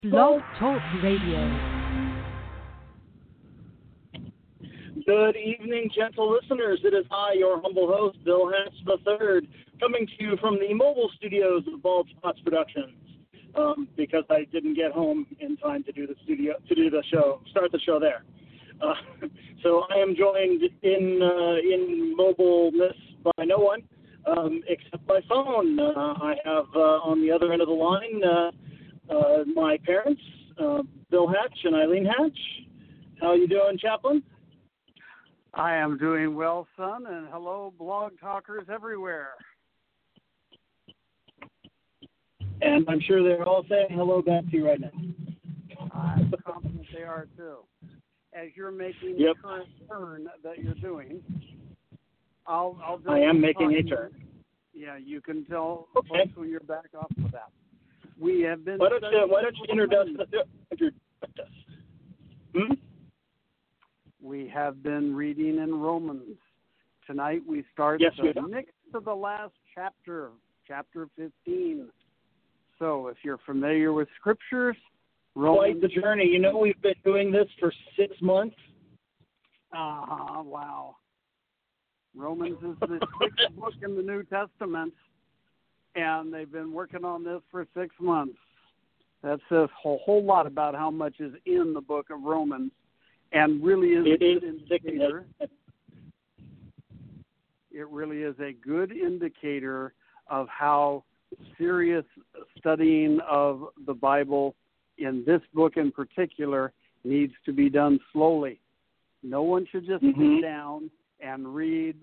Blog Talk Radio. Good evening, gentle listeners. It is I, your humble host, Bill Hatch III, coming to you from the mobile studios of Bald Spots Productions. Because I didn't get home in time to do the start the show there. So I am joined in mobileness by no one except by phone. I have on the other end of the line my parents, Bill Hatch and Eileen Hatch. How are you doing, Chaplain? I am doing well, son, and hello, blog talkers everywhere. And I'm sure they're all saying hello back to you right now. I'm confident they are, too. As you're making the current turn that you're doing, I'll do I am making a turn. Yeah, you can tell folks when you're back off of that. We have been... Why don't you introduce us? We have been reading in Romans. Tonight we start next to the last chapter, chapter 15. So if you're familiar with scriptures, Romans... Quite the journey. You know, we've been doing this for 6 months. Wow. Romans is the sixth book in the New Testament, and they've been working on this for 6 months. That says a whole lot about how much is in the book of Romans, and really is a good indicator. It really is a good indicator of how serious studying of the Bible in this book in particular needs to be done slowly. No one should just sit down and read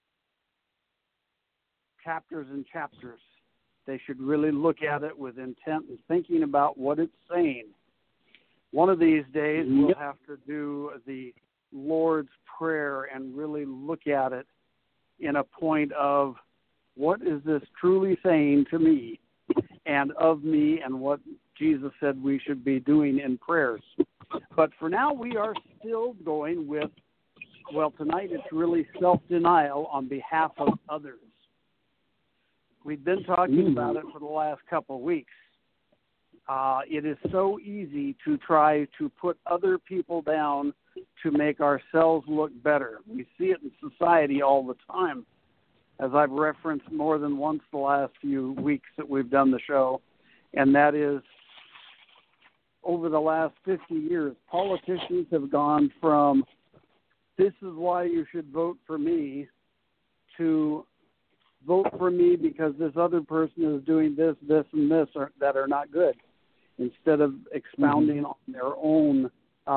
chapters and chapters. They should really look at it with intent and thinking about what it's saying. One of these days we'll have to do the Lord's Prayer and really look at it in a point of what is this truly saying to me and of me, and what Jesus said we should be doing in prayers. But for now, we are still going with, well, tonight it's really self-denial on behalf of others. We've been talking about it for the last couple of weeks. It is so easy to try to put other people down to make ourselves look better. We see it in society all the time. As I've referenced more than once the last few weeks that we've done the show, and that is over the last 50 years, politicians have gone from this is why you should vote for me to vote for me because this other person is doing this, this, and this that are not good, instead of expounding on their own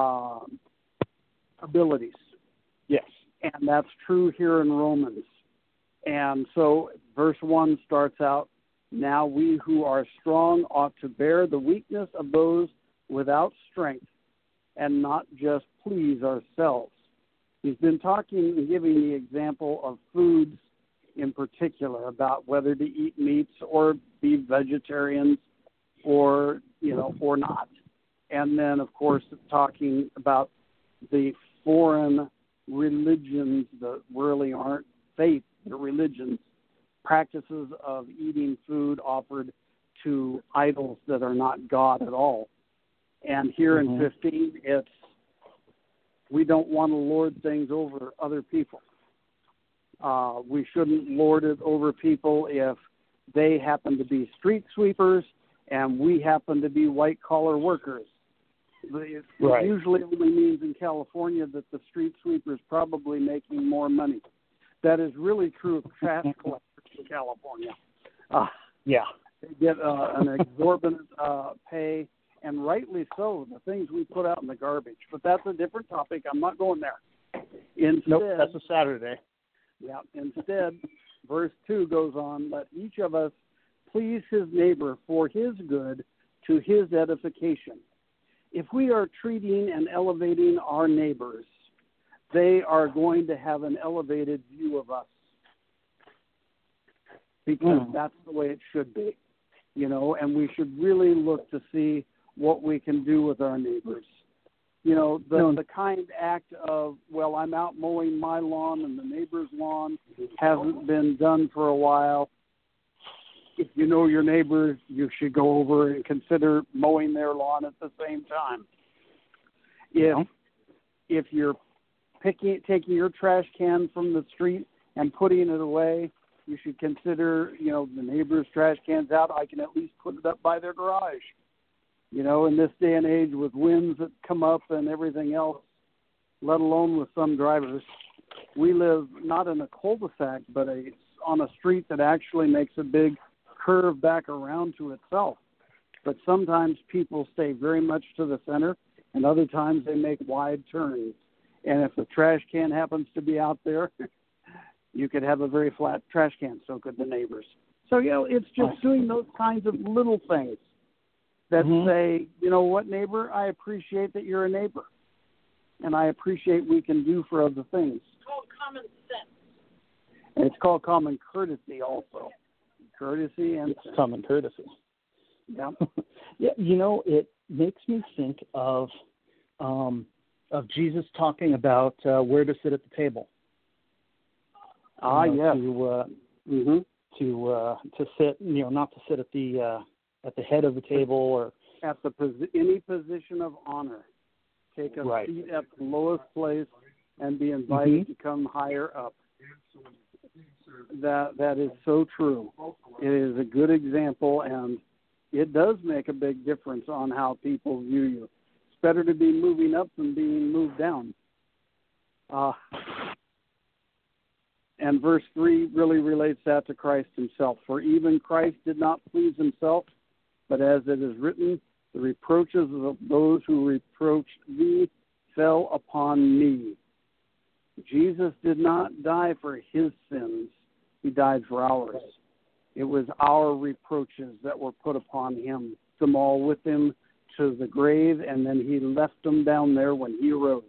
abilities. Yes. And that's true here in Romans. And so verse 1 starts out, now we who are strong ought to bear the weakness of those without strength and not just please ourselves. He's been talking and giving the example of foods in particular, about whether to eat meats or be vegetarians or not. And then, of course, talking about the foreign religions that really aren't faith, they're religions, practices of eating food offered to idols that are not God at all. And here in 15, it's we don't want to lord things over other people. We shouldn't lord it over people if they happen to be street sweepers and we happen to be white-collar workers. It usually only means in California that the street sweeper is probably making more money. That is really true of trash collectors in California. They get an exorbitant pay, and rightly so, the things we put out in the garbage. But that's a different topic. I'm not going there. Instead, that's a Saturday. Yeah. Instead, verse 2 goes on, let each of us please his neighbor for his good to his edification. If we are treating and elevating our neighbors, they are going to have an elevated view of us because that's the way it should be, and we should really look to see what we can do with our neighbors. The kind act of, well, I'm out mowing my lawn and the neighbor's lawn hasn't been done for a while. if you know your neighbor, you should go over and consider mowing their lawn at the same time. If you're taking your trash can from the street and putting it away, you should consider, the neighbor's trash can's out. I can at least put it up by their garage. In this day and age with winds that come up and everything else, let alone with some drivers, we live not in a cul-de-sac, but on a street that actually makes a big curve back around to itself. But sometimes people stay very much to the center, and other times they make wide turns. And if the trash can happens to be out there, you could have a very flat trash can, so could the neighbors. So, it's just doing those kinds of little things that say, you know what, neighbor, I appreciate that you're a neighbor. And I appreciate we can do for other things. It's called common sense. And it's called common courtesy also. Courtesy and sense. Common courtesy. Yeah. Yeah, it makes me think of Jesus talking about where to sit at the table. Yes. To sit, not to sit at the head of the table or at any position of honor. Take a seat at the lowest place and be invited to come higher up. That is so true. It is a good example, and it does make a big difference on how people view you. It's better to be moving up than being moved down. And verse 3 really relates that to Christ himself. For even Christ did not please himself, but as it is written, the reproaches of those who reproached thee fell upon me. Jesus did not die for his sins. He died for ours. It was our reproaches that were put upon him, them all with him to the grave, and then he left them down there when he arose.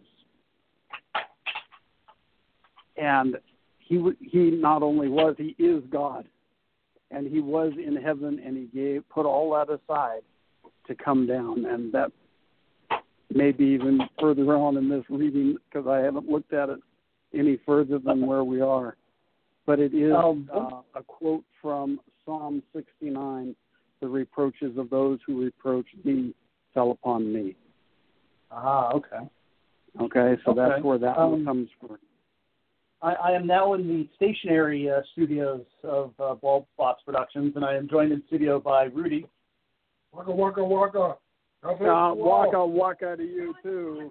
And he not only was, he is God. And he was in heaven, and he put all that aside to come down. And that may be even further on in this reading, because I haven't looked at it any further than where we are. But it is a quote from Psalm 69, the reproaches of those who reproach thee fell upon me. Okay. Okay, so that's where that one comes from. I am now in the stationary studios of Bald Spots Productions, and I am joined in studio by Rudy. Waka, waka, waka. Waka, waka to you, too.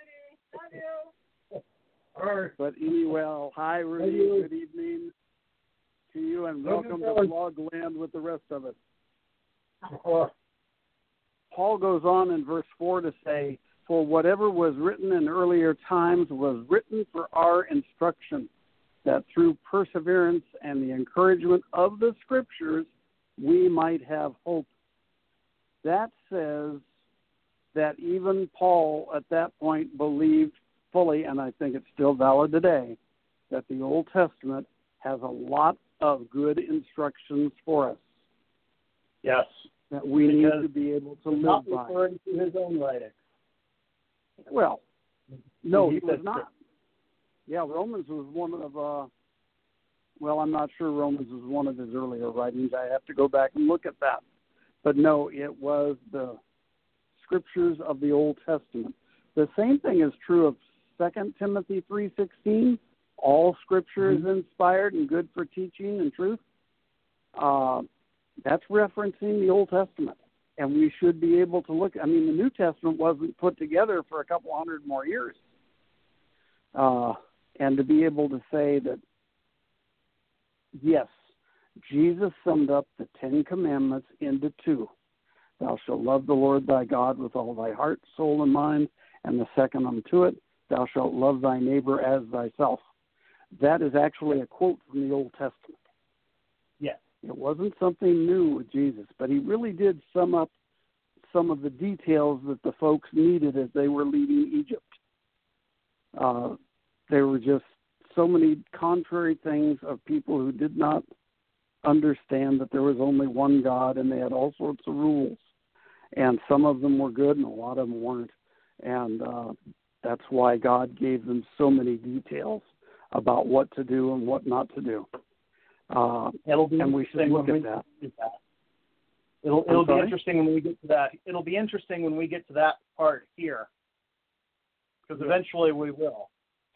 Hi. But anyway, hi, Rudy. Good evening to you, and welcome to Vlogland with the rest of us. Paul goes on in verse 4 to say, for whatever was written in earlier times was written for our instruction, that through perseverance and the encouragement of the Scriptures, we might have hope. That says that even Paul at that point believed fully, and I think it's still valid today, that the Old Testament has a lot of good instructions for us. Yes. That we need to be able to live not by. Referring to his own writing. Well, no, he was not. Yeah, Romans was one of, I'm not sure Romans was one of his earlier writings. I have to go back and look at that. But no, it was the Scriptures of the Old Testament. The same thing is true of 2 Timothy 3:16. All Scripture is inspired and good for teaching and truth. That's referencing the Old Testament. And we should be able to look. The New Testament wasn't put together for a couple hundred more years. And to be able to say that, yes, Jesus summed up the 10 Commandments into 2. Thou shalt love the Lord thy God with all thy heart, soul, and mind. And the second unto it, thou shalt love thy neighbor as thyself. That is actually a quote from the Old Testament. Yes. It wasn't something new with Jesus, but he really did sum up some of the details that the folks needed as they were leaving Egypt. There were just so many contrary things of people who did not understand that there was only one God, and they had all sorts of rules. And some of them were good, and a lot of them weren't. And that's why God gave them so many details about what to do and what not to do. It'll be and we should look at that. It'll be interesting when we get to that. It'll be interesting when we get to that part here, because eventually we will.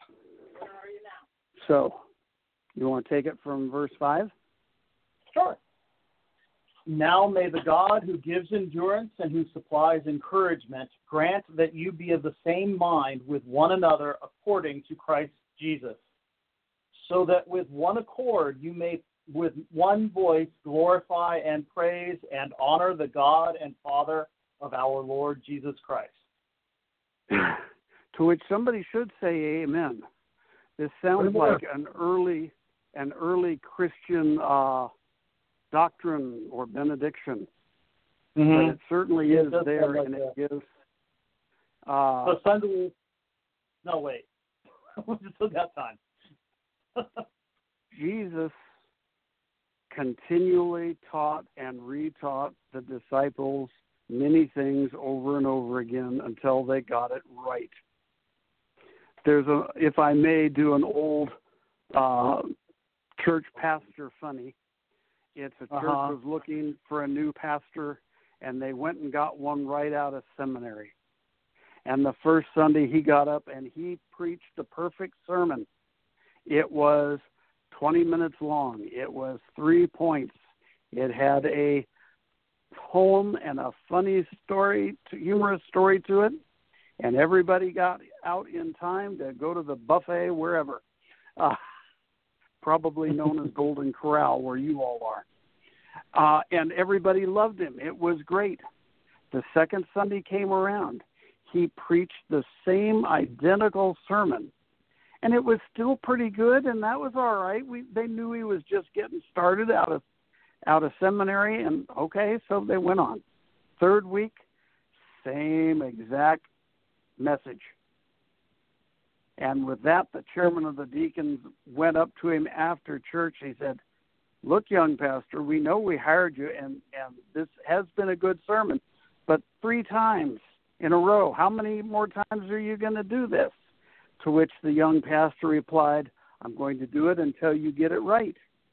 So, you want to take it from verse 5? Sure. Now may the God who gives endurance and who supplies encouragement grant that you be of the same mind with one another according to Christ Jesus, so that with one accord you may with one voice glorify and praise and honor the God and Father of our Lord Jesus Christ. To which somebody should say amen. This sounds like an early Christian doctrine or benediction. Mm-hmm. But it certainly is there, and it gives... so Sunday... No, wait. We still got time. Jesus continually taught and retaught the disciples many things over and over again until they got it right. If I may do an old church pastor funny, it's a church was looking for a new pastor, and they went and got one right out of seminary. And the first Sunday he got up and he preached the perfect sermon. It was 20 minutes long. It was 3 points. It had a poem and a funny story, humorous story to it, and everybody got out in time to go to the buffet wherever, probably known as Golden Corral where you all are. And everybody loved him. It was great. The second Sunday came around. He preached the same identical sermon, and it was still pretty good, and that was all right. They knew he was just getting started out of seminary, and okay, so they went on. Third week, same exact message. And with that, the chairman of the deacons went up to him after church. He said, "Look, young pastor, we know we hired you, and this has been a good sermon, but 3 times in a row, how many more times are you going to do this?" To which the young pastor replied, "I'm going to do it until you get it right."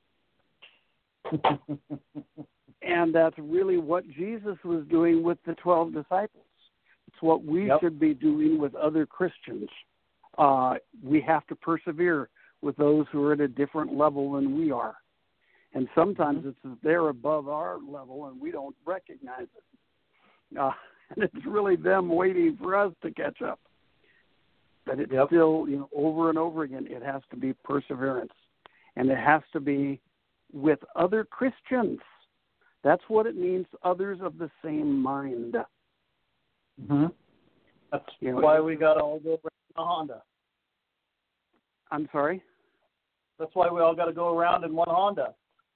And that's really what Jesus was doing with the 12 disciples. It's what we should be doing with other Christians. We have to persevere with those who are at a different level than we are. And sometimes they're above our level and we don't recognize it. And it's really them waiting for us to catch up. But it's still, over and over again, it has to be perseverance. And it has to be with other Christians. That's what it means, others of the same mind. Mm-hmm. That's why we got to all go around in a Honda. I'm sorry? That's why we all got to go around in one Honda.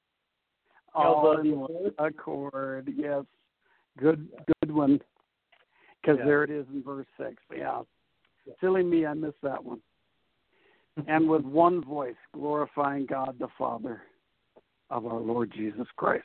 Accord, yes. Good one. Because there it is in verse 6. Yeah. Silly me, I missed that one. And with one voice, glorifying God the Father of our Lord Jesus Christ.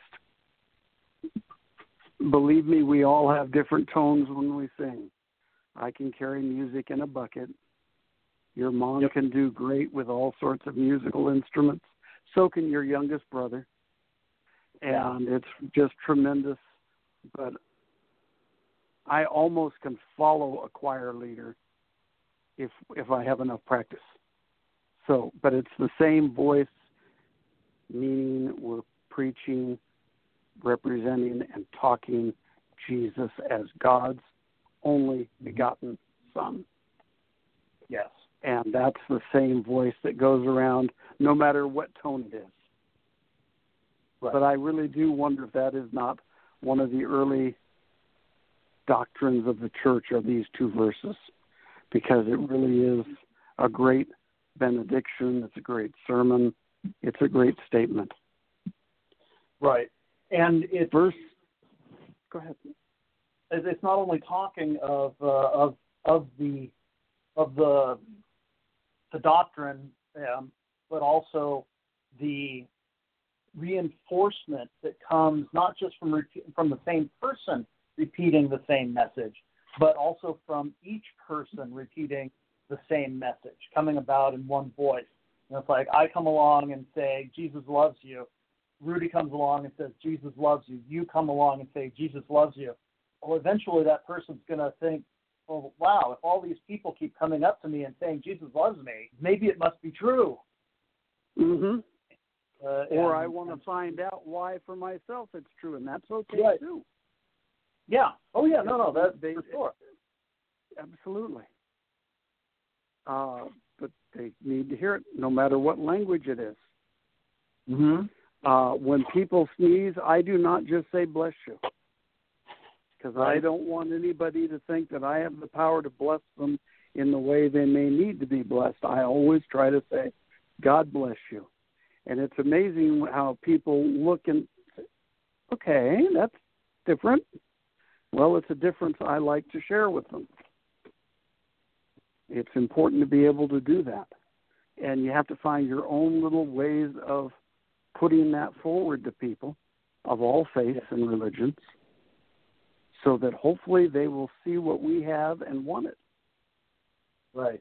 Believe me, we all have different tones when we sing. I can carry music in a bucket. Your mom can do great with all sorts of musical instruments. So can your youngest brother. And it's just tremendous. But I almost can follow a choir leader if I have enough practice. So, but it's the same voice, meaning we're preaching, representing, and talking Jesus as God's only begotten Son. Yes. And that's the same voice that goes around no matter what tone it is. Right. But I really do wonder if that is not one of the early doctrines of the church are these 2 verses, because it really is a great benediction. It's a great sermon. It's a great statement. Right. And it's go ahead. It's not only talking of the doctrine, but also the reinforcement that comes not just from the same person repeating the same message, but also from each person repeating the same message, coming about in one voice. And it's like I come along and say, Jesus loves you. Rudy comes along and says, Jesus loves you. You come along and say, Jesus loves you. Well, eventually that person's going to think, well, wow, if all these people keep coming up to me and saying Jesus loves me, maybe it must be true. Mm-hmm. Or I want to find out why for myself it's true, and that's okay too. Yeah. Oh, yeah. No, that's for sure. Absolutely. But they need to hear it, no matter what language it is. Mm-hmm. When people sneeze, I do not just say bless you, because I don't want anybody to think that I have the power to bless them in the way they may need to be blessed. I always try to say, God bless you. And it's amazing how people look and say, okay, that's different. Well, it's a difference I like to share with them. It's important to be able to do that. And you have to find your own little ways of putting that forward to people of all faiths and religions, so that hopefully they will see what we have and want it. Right.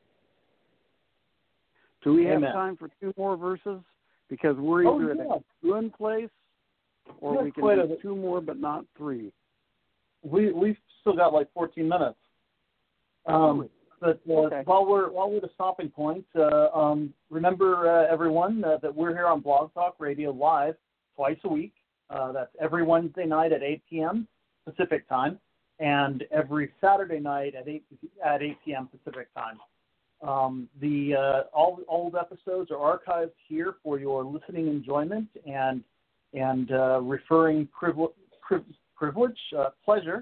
Do we have time for 2 more verses? Because we're either at a good place, or we can do 2 more, but not 3. We've still got like 14 minutes. But while we're at a stopping point, remember everyone that we're here on Blog Talk Radio live twice a week. That's every Wednesday night at 8 p.m. Pacific time, and every Saturday night at 8 p.m. Pacific time. All old episodes are archived here for your listening enjoyment and referring privilege, pleasure.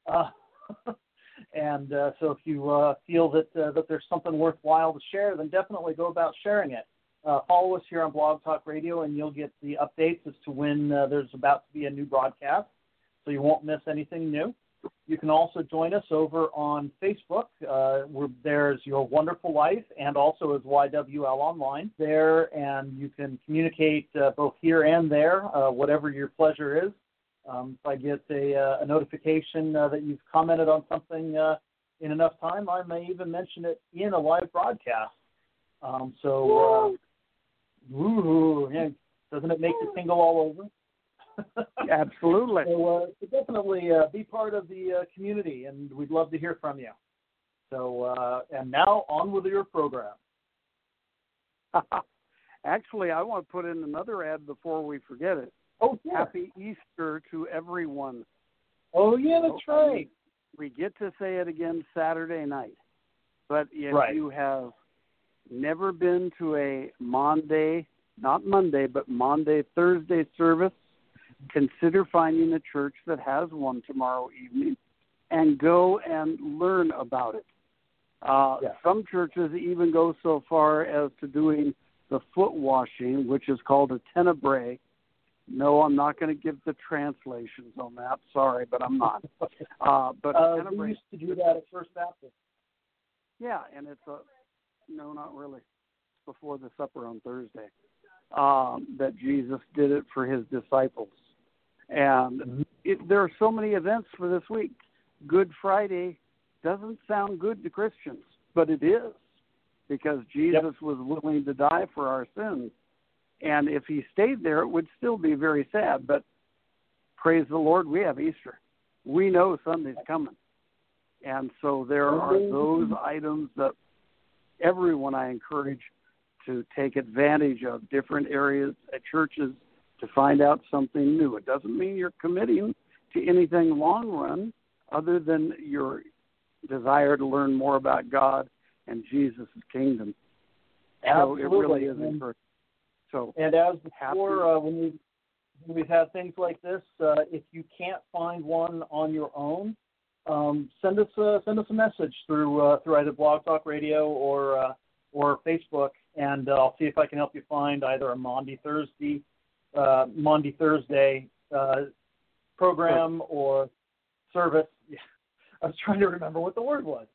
And so if you feel that there's something worthwhile to share, then definitely go about sharing it. Follow us here on Blog Talk Radio, and you'll get the updates as to when there's about to be a new broadcast, so you won't miss anything new. You can also join us over on Facebook. There's Your Wonderful Life, and also as YWL Online there, and you can communicate both here and there, whatever your pleasure is. If I get a notification that you've commented on something in enough time, I may even mention it in a live broadcast. Woohoo! Yeah, doesn't it make you tingle all over? Absolutely. So definitely be part of the community, and we'd love to hear from you. So, and now on with your program. Actually, I want to put in another ad before we forget it. Oh, yeah. Happy Easter to everyone. Oh, yeah, that's right. We get to say it again Saturday night. But if you have never been to a Maundy, Thursday service, consider finding a church that has one tomorrow evening and go and learn about it. Some churches even go so far as to doing the foot washing, which is called a tenebrae. No, I'm not going to give the translations on that. Sorry, but I'm not. We used to do that at First Baptist. Yeah, and it's no, not really. It's before the supper on Thursday that Jesus did it for his disciples. And there are so many events for this week. Good Friday doesn't sound good to Christians, but it is, because Jesus was willing to die for our sins. And if he stayed there, it would still be very sad. But praise the Lord, we have Easter. We know Sunday's coming. And so there are those items that everyone I encourage to take advantage of, different areas at churches, to find out something new. It doesn't mean you're committing to anything long run other than your desire to learn more about God and Jesus' kingdom. Absolutely. So it really is encouraging. So, and as before, when we've had things like this, if you can't find one on your own, send us a message through either Blog Talk Radio or Facebook, and I'll see if I can help you find either a Maundy Thursday program or service. Yeah. I was trying to remember what the word was.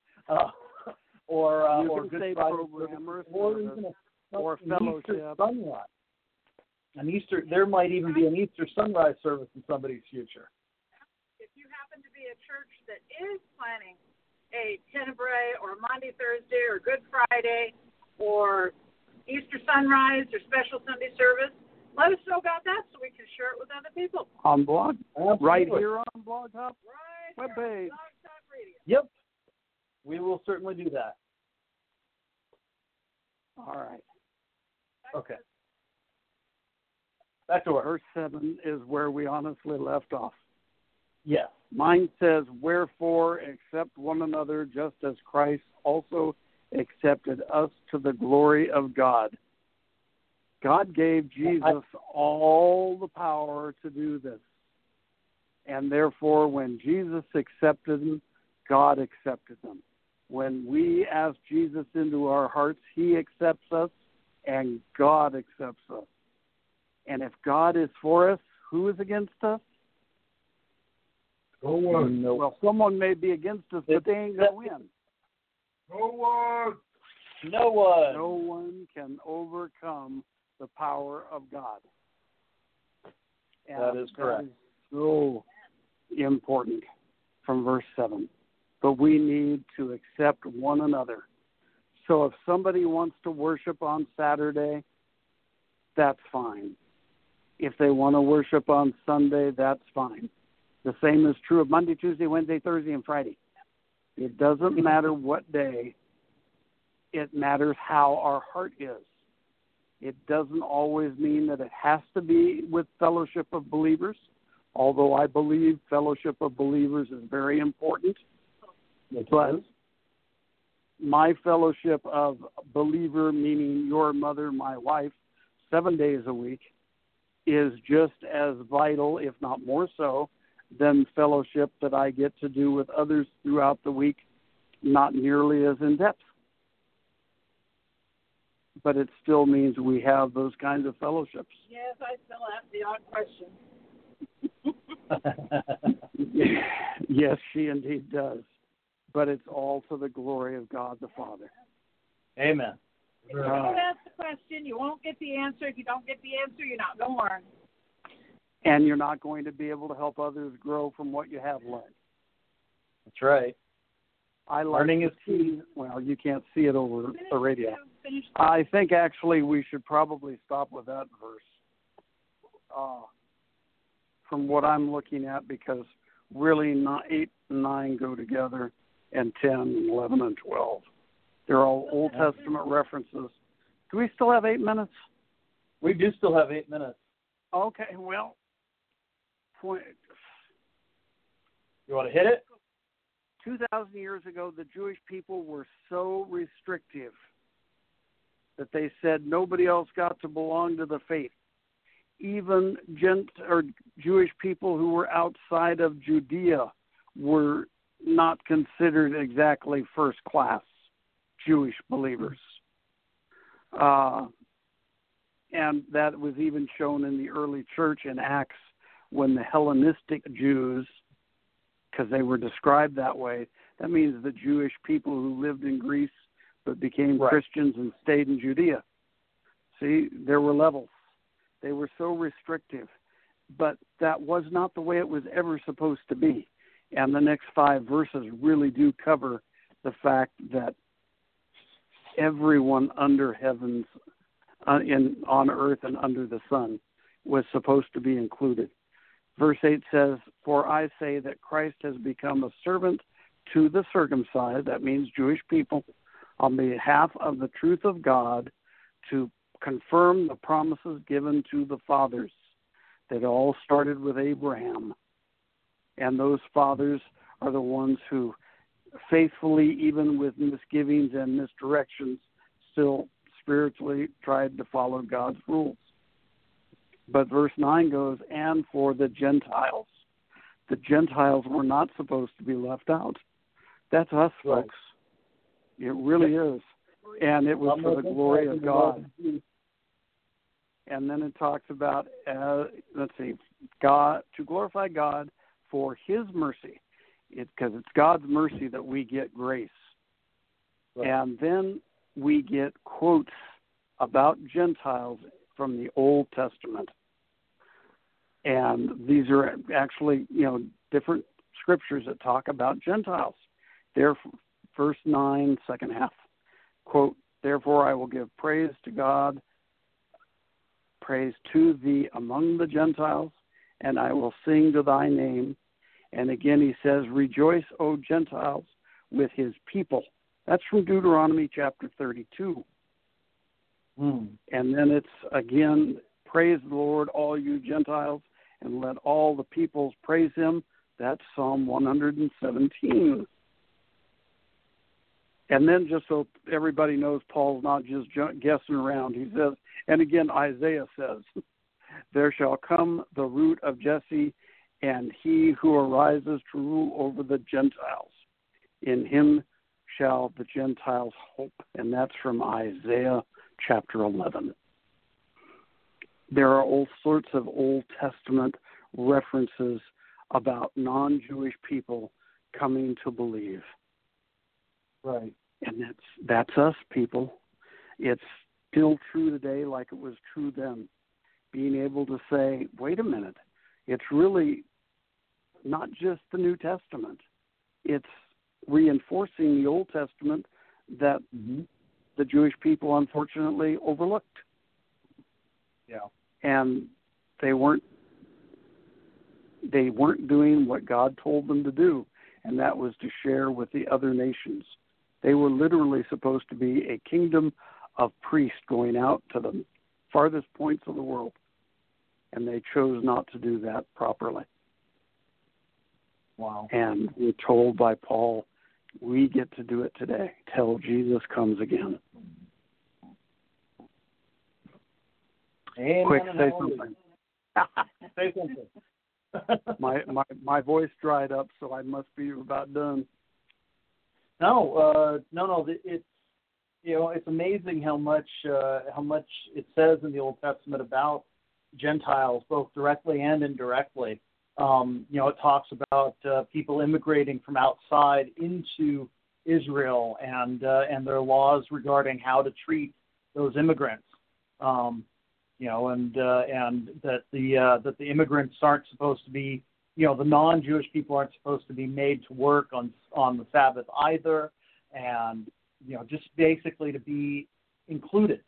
Or Good Friday, or fellowship. Sunrise. There might even be an Easter sunrise service in somebody's future. If you happen to be a church that is planning a Tenebrae or Maundy Thursday or Good Friday or Easter sunrise or special Sunday service, let us know about that so we can share it with other people. On blog, Absolutely. right here on Blog Top Right. webpage. Blog Talk Radio. Yep. We will certainly do that. All right. Okay. Back to work. Verse 7 is where we honestly left off. Yes. Mine says, "Wherefore accept one another, just as Christ also accepted us to the glory of God." God gave Jesus all the power to do this. And therefore, when Jesus accepted them, God accepted them. When we ask Jesus into our hearts, he accepts us, and God accepts us. And if God is for us, who is against us? No one. No. Well, someone may be against us, but they ain't going to win. No one. No one. No one can overcome the power of God. And That is correct. That is so important from verse 7. But we need to accept one another. So if somebody wants to worship on Saturday, that's fine. If they want to worship on Sunday, that's fine. The same is true of Monday, Tuesday, Wednesday, Thursday, and Friday. It doesn't matter what day. It matters how our heart is. It doesn't always mean that it has to be with fellowship of believers, although I believe fellowship of believers is very important. But my fellowship of believer, meaning your mother, my wife, 7 days a week, is just as vital, if not more so, than fellowship that I get to do with others throughout the week, not nearly as in depth. But it still means we have those kinds of fellowships. Yes, I still ask the odd question. Yes, she indeed does. But it's all to the glory of God the Father. Amen. If you don't ask the question, you won't get the answer. If you don't get the answer, you're not going to learn. And you're not going to be able to help others grow from what you have learned. That's right. I like Learning is key. Well, you can't see it over the radio. Finish. I think actually we should probably stop with that verse from what I'm looking at, because really 8 and 9 go together, and 10 and 11 and 12. They're all Old Testament references. Do we still have 8 minutes? We do still have 8 minutes. Okay, well, You want to hit it? 2,000 years ago, the Jewish people were so restrictive that they said nobody else got to belong to the faith. Even Jewish people who were outside of Judea were not considered exactly first-class Jewish believers. And that was even shown in the early church in Acts, when the Hellenistic Jews, because they were described that way, that means the Jewish people who lived in Greece but became Christians and stayed in Judea. See, there were levels. They were so restrictive. But that was not the way it was ever supposed to be. And the next 5 verses really do cover the fact that everyone under heavens, on earth and under the sun, was supposed to be included. Verse 8 says, "For I say that Christ has become a servant to the circumcised," that means Jewish people, "on behalf of the truth of God, to confirm the promises given to the fathers." That all started with Abraham. And those fathers are the ones who faithfully, even with misgivings and misdirections, still spiritually tried to follow God's rules. But verse 9 goes, "And for the Gentiles." The Gentiles were not supposed to be left out. That's us, folks. It really is. And it was for the glory of God. And then it talks about, God, to glorify God for his mercy. Because it's God's mercy that we get grace. Right. And then we get quotes about Gentiles from the Old Testament. And these are actually, different scriptures that talk about Gentiles. They're verse 9, second half. Quote, Therefore I will give praise to God, praise to thee among the Gentiles, and I will sing to thy name. And again he says, rejoice, O Gentiles, with his people. That's from Deuteronomy chapter 32. And then it's again, praise the Lord, all you Gentiles, and let all the peoples praise him. That's Psalm 117. And then just so everybody knows, Paul's not just guessing around. He says, and again, Isaiah says, there shall come the root of Jesse, and he who arises to rule over the Gentiles. In him shall the Gentiles hope. And that's from Isaiah chapter 11. There are all sorts of Old Testament references about non-Jewish people coming to believe. Right. And that's us, people. It's still true today like it was true then. Being able to say, wait a minute, it's really not just the New Testament. It's reinforcing the Old Testament that the Jewish people unfortunately overlooked. Yeah. And they weren't doing what God told them to do, and that was to share with the other nations. They were literally supposed to be a kingdom of priests going out to the farthest points of the world, and they chose not to do that properly. Wow. And we're told by Paul, we get to do it today till Jesus comes again. Amen. Quick, say something. Say something. my voice dried up, so I must be about done. No. It's it's amazing how much it says in the Old Testament about Gentiles, both directly and indirectly. It talks about people immigrating from outside into Israel and their laws regarding how to treat those immigrants. And that the immigrants aren't supposed to be, the non-Jewish people aren't supposed to be made to work on the Sabbath either, and just basically to be included.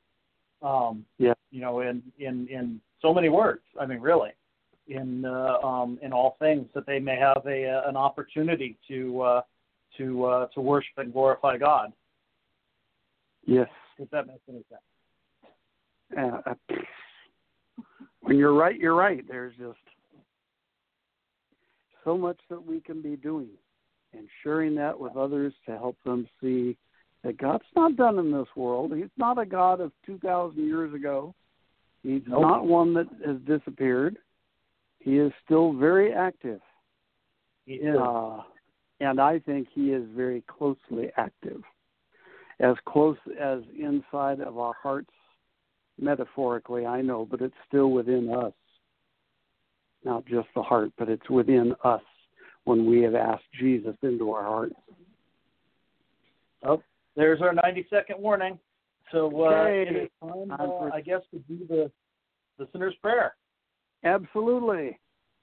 In so many words. I mean, really, in all things, that they may have an opportunity to worship and glorify God. Yes. If that makes any sense. When you're right, you're right. There's just so much that we can be doing and sharing that with others to help them see that God's not done in this world. He's not a God of 2,000 years ago. He's not one that has disappeared. He is still very active. He is. And I think he is very closely active. As close as inside of our hearts, metaphorically, I know, but it's still within us. Not just the heart, but it's within us when we have asked Jesus into our hearts. Oh, there's our 90-second warning. So it is time, I guess, to do the sinner's prayer. Absolutely.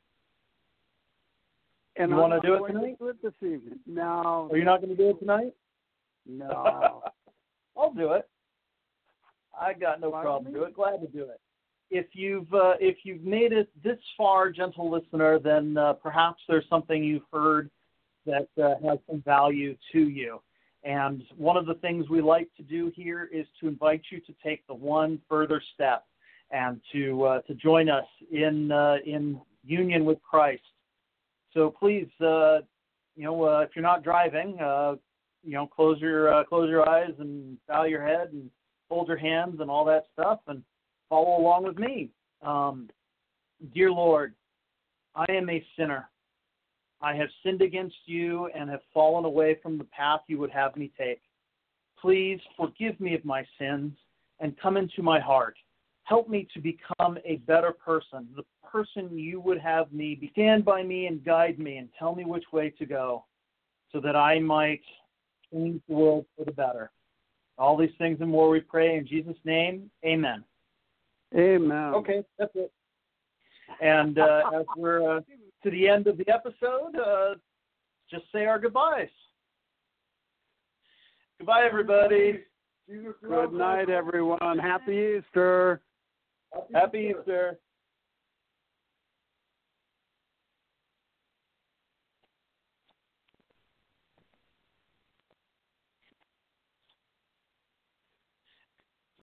And you want to do it tonight? Do it this evening. No. Are you not going to do it tonight? No. I'll do it. I got no problem doing it. Glad to do it. If you've made it this far, gentle listener, then perhaps there's something you've heard that has some value to you. And one of the things we like to do here is to invite you to take the one further step and to join us in union with Christ. So please, if you're not driving, close your eyes and bow your head and hold your hands and all that stuff and follow along with me. Dear Lord, I am a sinner. I have sinned against you and have fallen away from the path you would have me take. Please forgive me of my sins and come into my heart. Help me to become a better person, the person you would have me be. Stand by me and guide me and tell me which way to go so that I might change the world for the better. All these things and more we pray in Jesus' name. Amen. Amen. Okay, that's it. And as we're to the end of the episode, just say our goodbyes. Goodbye, everybody. Jesus Good night, everyone. Happy Easter. Happy Easter.